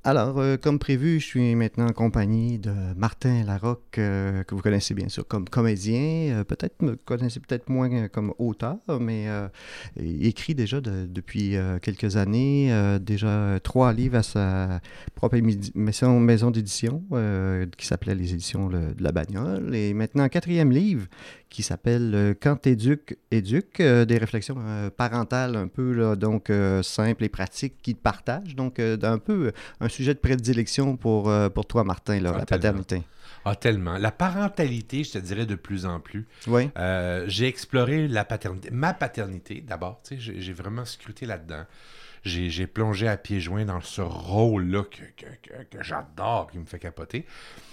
Alors, comme prévu, je suis maintenant en compagnie de Martin Larocque, que vous connaissez bien sûr comme comédien. Peut-être me connaissez peut-être moins comme auteur, mais il écrit déjà depuis quelques années, déjà 3 livres à sa propre maison d'édition, qui s'appelait les éditions de la Bagnole. Et maintenant, un quatrième livre qui s'appelle Quand t'éduques, éduque, des réflexions parentales un peu, là, donc simples et pratiques qu'il partage. Donc, un peu un sujet de prédilection pour toi, Martin, là, Ah, la tellement. paternité. Ah, tellement. La parentalité, je te dirais de plus en plus. Oui, J'ai exploré la paternité, ma paternité d'abord. Tu sais, j'ai vraiment scruté là-dedans. J'ai plongé à pieds joints dans ce rôle-là que j'adore, qui me fait capoter.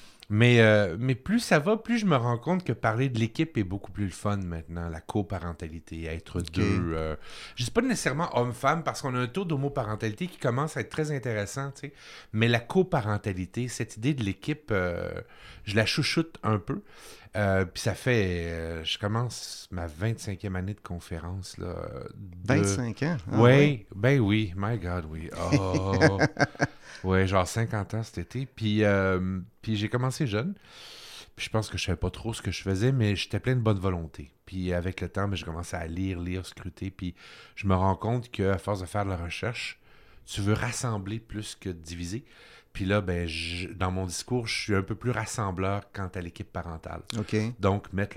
Mais plus ça va, plus je me rends compte que parler de l'équipe est beaucoup plus le fun maintenant. La coparentalité, être OK. deux. Je ne dis pas nécessairement homme-femme parce qu'on a un taux d'homoparentalité qui commence à être très intéressant, tu sais. Mais la coparentalité, cette idée de l'équipe, je la chouchoute un peu. Puis ça fait, je commence ma 25e année de conférence, là, de... 25 ans? Ah oui. Ouais, ben oui, my God, oui. Oh, ouais, genre 50 ans cet été. Puis j'ai commencé jeune. Puis je pense que je savais pas trop ce que je faisais, mais j'étais plein de bonne volonté. Puis avec le temps, ben, j'ai commencé à lire, scruter. Puis je me rends compte qu'à force de faire de la recherche, tu veux rassembler plus que diviser. Puis là, ben, dans mon discours, je suis un peu plus rassembleur quant à l'équipe parentale. OK. Donc, mettre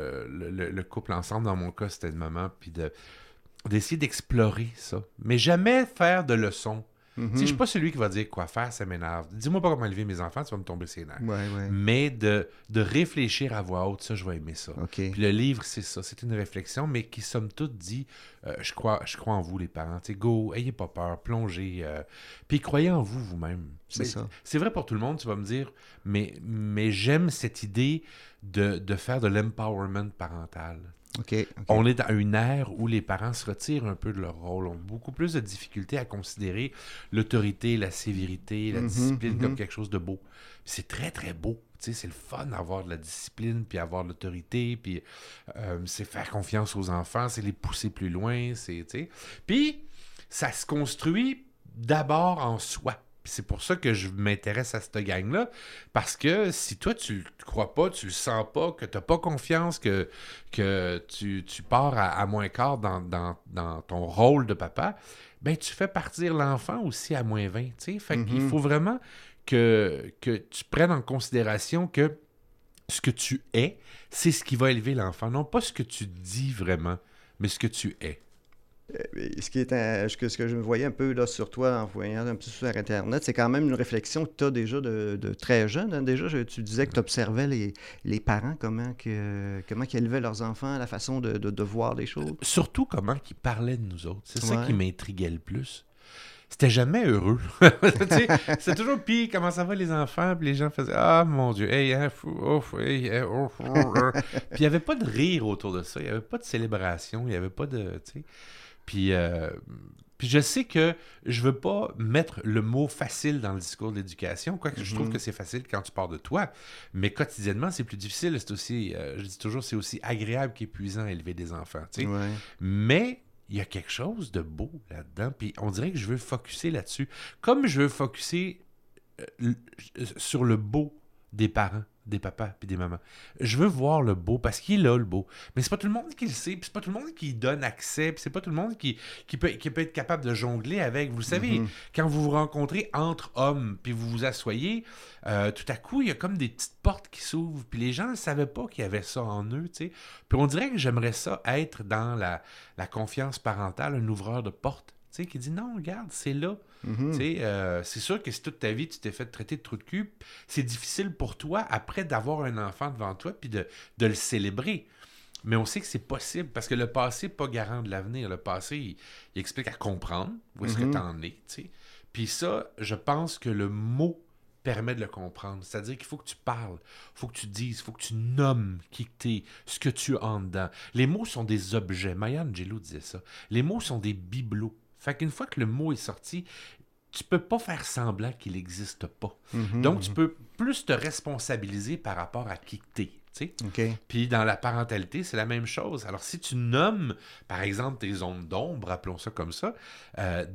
le couple ensemble, dans mon cas, c'était le moment, puis d'essayer d'explorer ça. Mais jamais faire de leçons. Tu sais, je suis Mhm. pas celui qui va dire quoi faire, ça m'énerve. Dis-moi pas comment élever mes enfants, tu vas me tomber ses nerfs. Ouais, ouais. Mais de réfléchir à voix haute, ça, je vais aimer ça. OK. Puis le livre, c'est ça. C'est une réflexion, mais qui, somme toute, dit je crois en vous, les parents. Tu sais, go, ayez pas peur, plongez. Puis croyez en vous, vous-même. C'est Mais ça. c'est vrai pour tout le monde, tu vas me dire, mais j'aime cette idée de faire de l'empowerment parental. OK. OK. On est dans une ère où les parents se retirent un peu de leur rôle, ont beaucoup plus de difficultés à considérer l'autorité, la sévérité, la Mhm, discipline comme mhm. quelque chose de beau. C'est très, très beau. Tu sais, c'est le fun d'avoir de la discipline, puis avoir de l'autorité, puis c'est faire confiance aux enfants, c'est les pousser plus loin, c'est, tu sais. Puis, ça se construit d'abord en soi. Puis c'est pour ça que je m'intéresse à cette gang-là, parce que si toi, tu le crois pas, tu le sens pas, que tu n'as pas confiance, que tu pars à moins quart dans ton rôle de papa, ben tu fais partir l'enfant aussi à moins 20, tu sais. Fait qu'il Mhm. faut vraiment que tu prennes en considération que ce que tu es, c'est ce qui va élever l'enfant. Non pas ce que tu dis vraiment, mais ce que tu es. Ce qui est ce que je me voyais un peu là, sur toi en voyant un petit peu sur Internet, c'est quand même une réflexion que tu as déjà de très jeune, hein. Déjà, tu disais que tu observais les parents, comment qu'ils élevaient leurs enfants, la façon de voir les choses. Surtout comment ils parlaient de nous autres. C'est ça qui Ouais. m'intriguait le plus. C'était jamais heureux. Tu sais, c'est toujours pis comment ça va les enfants, puis les gens faisaient ah mon Dieu, hey, hein, ouf, hey, ouf, puis il n'y avait pas de rire autour de ça, il n'y avait pas de célébration, il n'y avait pas de, tu sais. Puis, puis je sais que je veux pas mettre le mot facile dans le discours de l'éducation, quoique je trouve que Mhm. c'est facile quand tu pars de toi, mais quotidiennement c'est plus difficile. C'est aussi, je dis toujours, c'est aussi agréable qu'épuisant à élever des enfants, tu sais. Ouais. Mais il y a quelque chose de beau là-dedans, puis on dirait que je veux focusser là-dessus. Comme je veux focusser euh, sur le beau des parents, des papas puis des mamans. Je veux voir le beau parce qu'il est là le beau. Mais c'est pas tout le monde qui le sait, puis c'est pas tout le monde qui y donne accès, puis c'est pas tout le monde qui peut être capable de jongler avec. Vous le savez, Mhm. quand vous vous rencontrez entre hommes, puis vous vous asseyez, tout à coup, il y a comme des petites portes qui s'ouvrent, puis les gens ne savaient pas qu'il y avait ça en eux, tu sais. Puis on dirait que j'aimerais ça être dans la confiance parentale, un ouvreur de porte, tu sais, qui dit non, regarde, c'est là. Tu Mhm. sais, c'est sûr que si toute ta vie tu t'es fait traiter de trou de cul, c'est difficile pour toi après d'avoir un enfant devant toi puis de le célébrer. Mais on sait que c'est possible parce que le passé n'est pas garant de l'avenir. Le passé, il explique à comprendre où est-ce que tu Mhm. en es. Tu sais. Puis ça, je pense que le mot permet de le comprendre. C'est-à-dire qu'il faut que tu parles, il faut que tu dises, il faut que tu nommes qui que t'es, ce que tu as en dedans. Les mots sont des objets. Maya Angelou disait ça. Les mots sont des bibelots. Fait qu'une fois que le mot est sorti, tu peux pas faire semblant qu'il n'existe pas. Donc, tu Mhm. peux plus te responsabiliser par rapport à qui t'es. Tu sais. OK. Puis dans la parentalité, c'est la même chose. Alors, si tu nommes, par exemple, tes zones d'ombre, appelons ça comme ça, euh,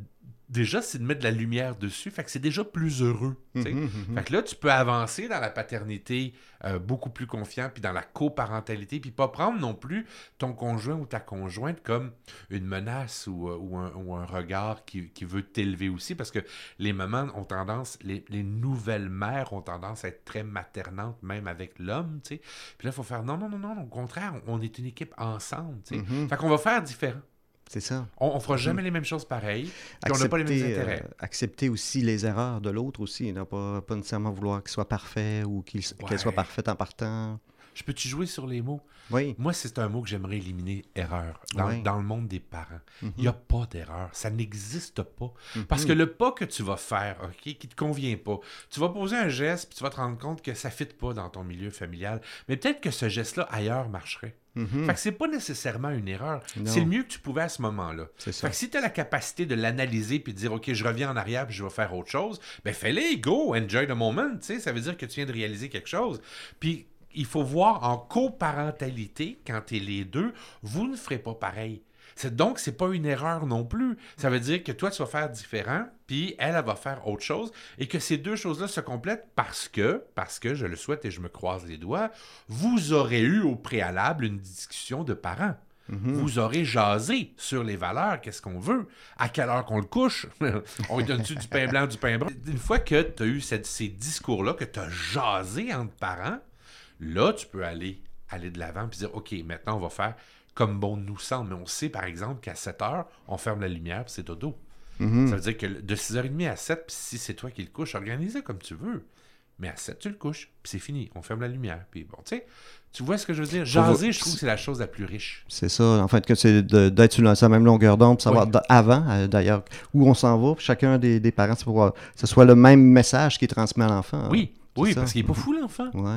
déjà, c'est de mettre de la lumière dessus. Fait que c'est déjà plus heureux. Fait que là, tu peux avancer dans la paternité beaucoup plus confiant, puis dans la coparentalité, puis pas prendre non plus ton conjoint ou ta conjointe comme une menace ou un regard qui veut t'élever aussi, parce que les mamans ont tendance, les nouvelles mères ont tendance à être très maternantes, même avec l'homme, tu sais. Puis là, il faut faire non, au contraire, on est une équipe ensemble, tu sais. Fait qu'on va faire différent. C'est ça. On fera jamais les mêmes choses pareilles, puis on n'a pas les mêmes intérêts. Accepter aussi les erreurs de l'autre aussi, ne pas nécessairement vouloir qu'il soit parfait ou qu'elle soit parfaite en partant. Je peux-tu jouer sur les mots? Oui. Moi, c'est un mot que j'aimerais éliminer, erreur, dans le monde des parents. Il n'y a pas d'erreur. Ça n'existe pas. Parce que le pas que tu vas faire, OK, qui ne te convient pas, tu vas poser un geste, puis tu vas te rendre compte que ça ne fit pas dans ton milieu familial. Mais peut-être que ce geste-là, ailleurs, marcherait. Fait que c'est pas nécessairement une erreur. Non. C'est le mieux que tu pouvais à ce moment-là. Fait que si tu as la capacité de l'analyser puis de dire, OK, je reviens en arrière puis je vais faire autre chose, ben fais-le, go, enjoy the moment. T'sais, ça veut dire que tu viens de réaliser quelque chose. Puis il faut voir en coparentalité, quand tu es les deux, vous ne ferez pas pareil. Donc, c'est pas une erreur non plus. Ça veut dire que toi, tu vas faire différent, puis elle va faire autre chose, et que ces deux choses-là se complètent parce que, je le souhaite et je me croise les doigts, vous aurez eu au préalable une discussion de parents. Vous aurez jasé sur les valeurs, qu'est-ce qu'on veut, à quelle heure qu'on le couche, on lui donne-tu du pain blanc, du pain brun. Une fois que tu as eu ces discours-là, que tu as jasé entre parents, là, tu peux aller de l'avant et dire, OK, maintenant, on va faire comme bon nous semble. Mais on sait, par exemple, qu'à 7 heures, on ferme la lumière puis c'est dodo. Ça veut dire que de 6h30 à 7, puis si c'est toi qui le couches, organise-le comme tu veux. Mais à 7, tu le couches, puis c'est fini. On ferme la lumière. Puis bon, tu sais, tu vois ce que je veux dire? Jaser, je trouve que c'est la chose la plus riche. C'est ça. En fait, que c'est d'être sur la même longueur d'onde, pour savoir avant, d'ailleurs, où on s'en va. Puis chacun des parents, c'est pour que ce soit le même message qui est transmis à l'enfant. Oui, parce qu'il n'est pas fou, l'enfant. Oui.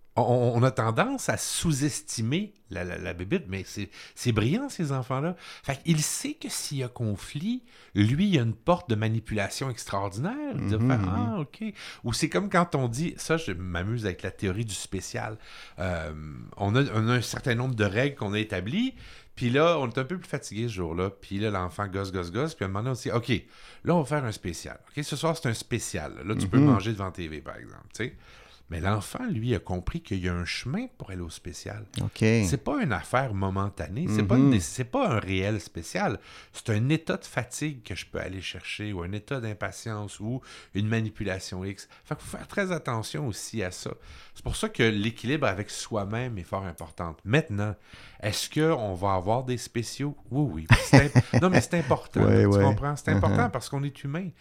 On a tendance à sous-estimer la bébite, mais c'est brillant, ces enfants-là. Fait qu'il sait que s'il y a conflit, lui, il y a une porte de manipulation extraordinaire. De faire, OK. Ou c'est comme quand on dit, ça, je m'amuse avec la théorie du spécial. On a un certain nombre de règles qu'on a établies, puis là, on est un peu plus fatigué ce jour-là, puis là, l'enfant gosse, puis à un moment donné, on se dit, OK, là, on va faire un spécial. OK, ce soir, c'est un spécial. Là, tu peux manger devant TV, par exemple, tu sais. Mais l'enfant, lui, a compris qu'il y a un chemin pour aller au spécial. Okay. C'est pas une affaire momentanée. C'est pas un réel spécial. C'est un état de fatigue que je peux aller chercher ou un état d'impatience ou une manipulation X. Fait qu'il faut faire très attention aussi à ça. C'est pour ça que l'équilibre avec soi-même est fort important. Maintenant, est-ce qu'on va avoir des spéciaux? Oui. Non, mais c'est important. Tu comprends? C'est important parce qu'on est humain.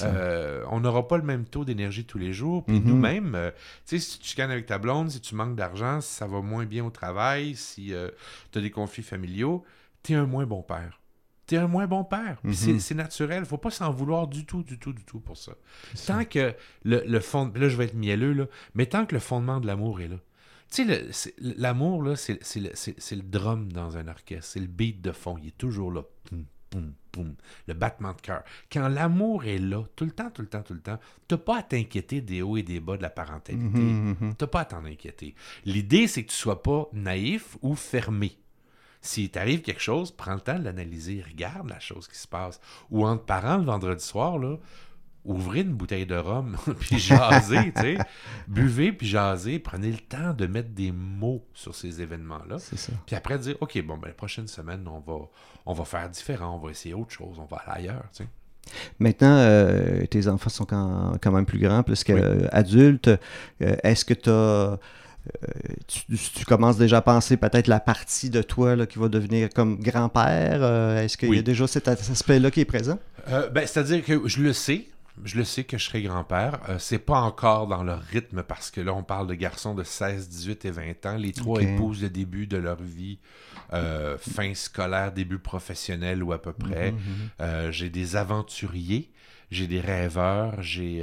On n'aura pas le même taux d'énergie tous les jours. Puis nous-mêmes, tu sais, si tu chicanes avec ta blonde, si tu manques d'argent, si ça va moins bien au travail, si tu as des conflits familiaux, tu es un moins bon père. T'es un moins bon père. C'est naturel. Il ne faut pas s'en vouloir du tout pour ça. Tant que le fond... Là, je vais être mielleux, là, mais tant que le fondement de l'amour est là. Tu sais, l'amour, là, c'est le drum dans un orchestre. C'est le beat de fond. Il est toujours là. Poum, poum, poum. Le battement de cœur. Quand l'amour est là, tout le temps, tu n'as pas à t'inquiéter des hauts et des bas de la parentalité. Tu n'as pas à t'en inquiéter. L'idée, c'est que tu ne sois pas naïf ou fermé. S'il t'arrive quelque chose, prends le temps de l'analyser. Regarde la chose qui se passe. Ou entre parents, le vendredi soir, là, ouvrez une bouteille de rhum, puis jasez, tu sais. Buvez, puis jasez. Prenez le temps de mettre des mots sur ces événements-là. C'est ça. Puis après, dire, OK, bon, ben, la prochaine semaine, on va faire différent. On va essayer autre chose. On va aller ailleurs, tu sais. Maintenant, tes enfants sont quand même plus grands, plus qu'adultes. Est-ce que tu as... tu commences déjà à penser peut-être la partie de toi là, qui va devenir comme grand-père. Est-ce qu'il y a déjà cet aspect-là qui est présent? C'est-à-dire que je le sais que je serai grand-père. C'est pas encore dans leur rythme parce que là, on parle de garçons de 16, 18 et 20 ans. Les trois épousent le début de leur vie, fin scolaire, début professionnel ou à peu près. J'ai des aventuriers, j'ai des rêveurs, j'ai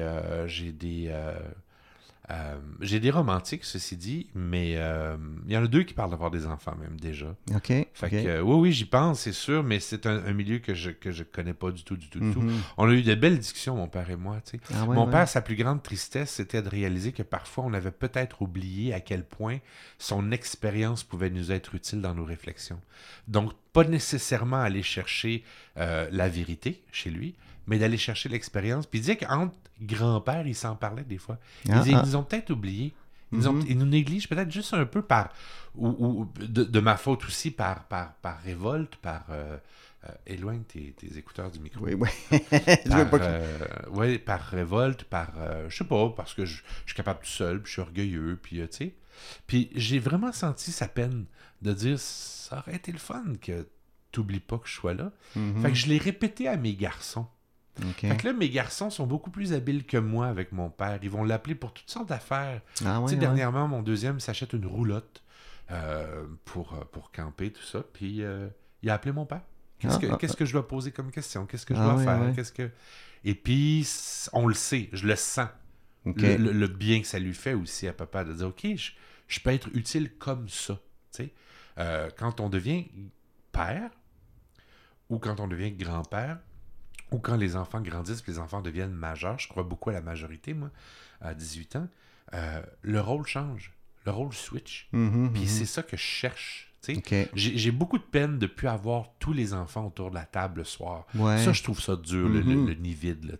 des romantiques, ceci dit, mais il y en a 2 qui parlent d'avoir des enfants même déjà. OK. Oui, j'y pense, c'est sûr, mais c'est un milieu que je connais pas du tout. On a eu de belles discussions, mon père et moi. Tu sais. Mon père, sa plus grande tristesse, c'était de réaliser que parfois, on avait peut-être oublié à quel point son expérience pouvait nous être utile dans nos réflexions. Donc, pas nécessairement aller chercher la vérité chez lui, mais d'aller chercher l'expérience. Puis il disait qu'entre grands-pères, ils s'en parlaient des fois. Ils nous ont peut-être oubliés. Ils nous négligent peut-être juste un peu ou de ma faute aussi, par révolte, éloigne tes écouteurs du micro. Oui, oui. Par révolte, je sais pas, parce que je suis capable tout seul, puis je suis orgueilleux, puis tu sais. Puis j'ai vraiment senti sa peine de dire, ça aurait été le fun que t'oublies pas que je sois là. Fait que je l'ai répété à mes garçons. Okay. Fait que là, mes garçons sont beaucoup plus habiles que moi avec mon père. Ils vont l'appeler pour toutes sortes d'affaires. Dernièrement, mon deuxième s'achète une roulotte pour camper, tout ça. Puis il a appelé mon père. Qu'est-ce que je dois poser comme question? Qu'est-ce que je dois faire? Et puis, on le sait, je le sens. Okay. Le bien que ça lui fait aussi à papa de dire, OK, je peux être utile comme ça. Quand on devient père ou quand on devient grand-père, ou quand les enfants grandissent et les enfants deviennent majeurs, je crois beaucoup à la majorité, moi, à 18 ans, le rôle change, le rôle switch. Puis c'est ça que je cherche. Okay. J'ai beaucoup de peine de ne plus avoir tous les enfants autour de la table le soir. Ouais. Ça, je trouve ça dur, le nid vide.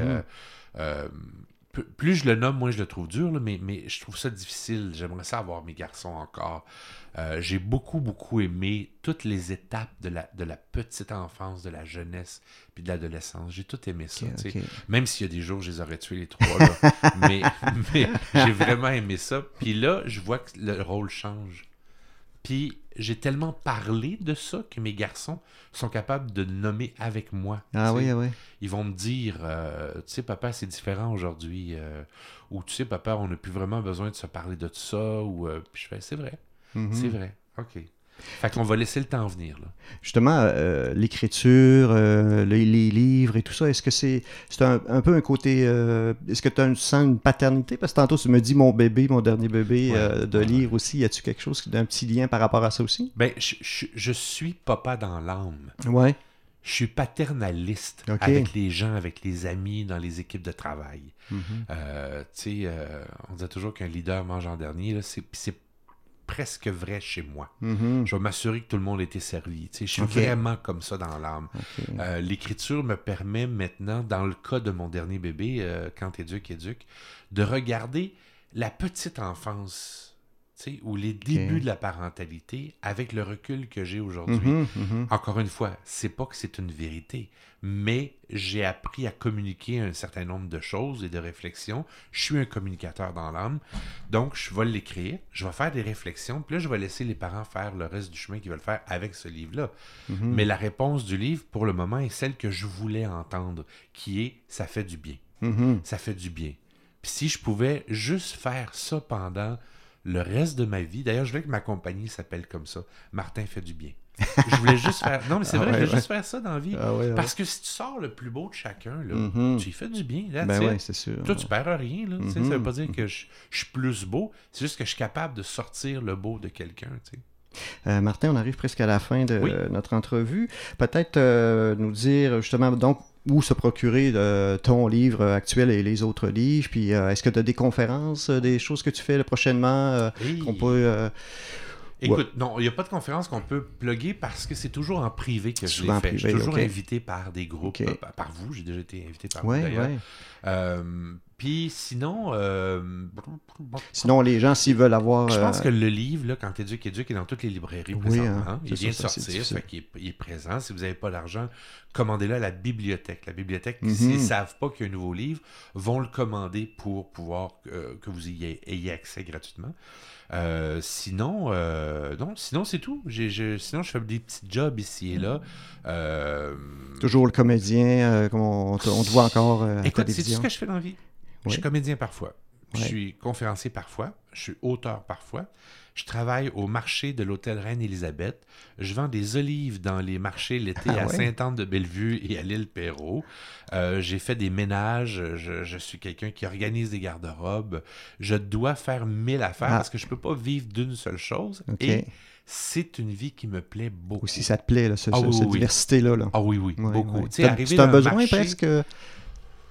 Plus je le nomme, moins je le trouve dur, là, mais je trouve ça difficile. J'aimerais ça avoir mes garçons encore. J'ai beaucoup, beaucoup aimé toutes les étapes de la petite enfance, de la jeunesse puis de l'adolescence. J'ai tout aimé ça. Okay. Même s'il y a des jours, je les aurais tués les trois. Là. mais j'ai vraiment aimé ça. Puis là, je vois que le rôle change. Puis j'ai tellement parlé de ça que mes garçons sont capables de nommer avec moi. Oui. Ils vont me dire, tu sais, papa, c'est différent aujourd'hui. Ou tu sais, papa, on n'a plus vraiment besoin de se parler de ça. Ou puis je fais, c'est vrai. C'est vrai. OK. Fait qu'on va laisser le temps venir. Là. Justement, l'écriture, les livres et tout ça, est-ce que c'est un peu un côté... est-ce que tu sens une paternité? Parce que tantôt, tu me dis mon dernier bébé, de lire aussi. Y a-tu quelque chose d'un petit lien par rapport à ça aussi? Ben, je suis papa dans l'âme. Ouais. Je suis paternaliste avec les gens, avec les amis, dans les équipes de travail. Tu sais, on disait toujours qu'un leader mange en dernier. Là, c'est presque vrai chez moi. Je vais m'assurer que tout le monde a été servi. Tu sais, je suis vraiment comme ça dans l'âme. L'écriture me permet maintenant, dans le cas de mon dernier bébé, quand éduque, de regarder la petite enfance, tu sais, ou les débuts de la parentalité avec le recul que j'ai aujourd'hui. Encore une fois, c'est pas que c'est une vérité, mais j'ai appris à communiquer un certain nombre de choses et de réflexions. Je suis un communicateur dans l'âme, donc je vais l'écrire, je vais faire des réflexions, puis là, je vais laisser les parents faire le reste du chemin qu'ils veulent faire avec ce livre-là. Mais la réponse du livre, pour le moment, est celle que je voulais entendre, qui est « ça fait du bien ». Ça fait du bien. Puis si je pouvais juste faire ça pendant le reste de ma vie, d'ailleurs, je voulais que ma compagnie s'appelle comme ça, « Martin fait du bien ». Je voulais juste faire... Non, mais c'est vrai, je voulais juste faire ça dans la vie. Parce que si tu sors le plus beau de chacun, là, tu y fais du bien. Là, oui, c'est sûr. Toi, tu perds rien. Là, ça veut pas dire que je suis plus beau. C'est juste que je suis capable de sortir le beau de quelqu'un. Martin, on arrive presque à la fin de notre entrevue. Peut-être nous dire justement donc où se procurer ton livre actuel et les autres livres. Puis est-ce que tu as des conférences, des choses que tu fais prochainement qu'on peut... Écoute, non, il n'y a pas de conférence qu'on peut plugger parce que c'est toujours en privé que je l'ai fait. Je suis toujours invité par des groupes, par vous. J'ai déjà été invité par vous d'ailleurs. Puis sinon... Sinon, les gens, s'ils veulent avoir... Je pense que le livre, là, quand Éduque est dans toutes les librairies présentement. Il vient de sortir, il est présent. Si vous n'avez pas d'argent, commandez-le à la bibliothèque. La bibliothèque, s'ils ne savent pas qu'il y a un nouveau livre, vont le commander pour pouvoir que vous ayez accès gratuitement. Sinon c'est tout. Sinon, je fais des petits jobs ici et là. Toujours le comédien, comme on te voit encore à écoute, télévision. C'est tout ce que je fais dans la vie. Je suis comédien parfois. Je suis conférencier parfois. Je suis auteur parfois. Je travaille au marché de l'hôtel Reine-Élisabeth. Je vends des olives dans les marchés l'été à Sainte-Anne-de-Bellevue et à l'Île-Perrot. J'ai fait des ménages. Je suis quelqu'un qui organise des garde-robes. Je dois faire 1000 affaires parce que je ne peux pas vivre d'une seule chose. Et c'est une vie qui me plaît beaucoup. Si ça te plaît, là, cette diversité-là. Ah oui, beaucoup. C'est un besoin presque...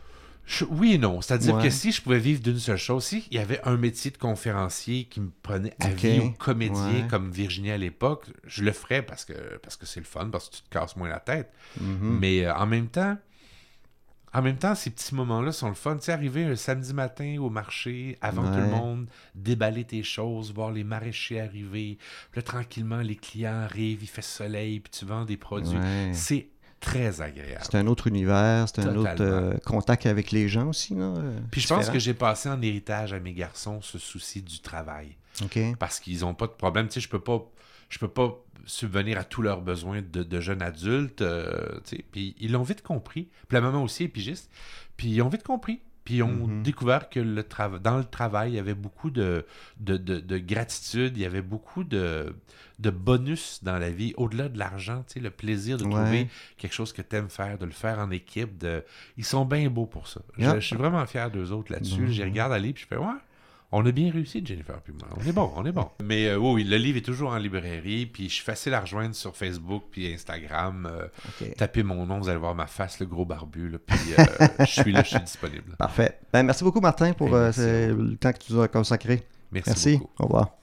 Oui et non. C'est-à-dire Ouais. que si je pouvais vivre d'une seule chose, si il y avait un métier de conférencier qui me prenait à OK. vie ou comédien Ouais. comme Virginie à l'époque, je le ferais parce que c'est le fun, parce que tu te casses moins la tête. Mhm. Mais en même temps, ces petits moments-là sont le fun. Tu sais, arriver un samedi matin au marché, avant tout le Ouais. monde, déballer tes choses, voir les maraîchers arriver. Puis là, tranquillement, les clients arrivent, il fait soleil, puis tu vends des produits. Ouais. C'est très agréable. C'est un autre univers, c'est un autre Totalement. contact avec les gens aussi, là, Puis je pense différent. que j'ai passé en héritage à mes garçons ce souci du travail. OK. Parce qu'ils n'ont pas de problème. Tu sais, je peux pas subvenir à tous leurs besoins de jeunes adultes. Tu sais. Puis ils l'ont vite compris. Puis la maman aussi est pigiste. Puis ils ont vite compris. Puis ils ont Mhm. découvert que dans le travail, il y avait beaucoup de gratitude, il y avait beaucoup de bonus dans la vie, au-delà de l'argent, tu sais, le plaisir de trouver Ouais. quelque chose que tu aimes faire, de le faire en équipe. Ils sont bien beaux pour ça. Ah. Je suis vraiment fier d'eux autres là-dessus. Bon. J'y regarde aller, puis je fais, ouais, on a bien réussi, Jennifer puis moi. On est bon, on est bon. Mais oui, le livre est toujours en librairie, puis je suis facile à rejoindre sur Facebook puis Instagram. OK. Tapez mon nom, vous allez voir ma face, le gros barbu, là, puis je suis disponible. Parfait. Ben, merci beaucoup, Martin, pour Hey, merci à le temps que tu nous as consacré. Merci Merci. beaucoup. Au revoir.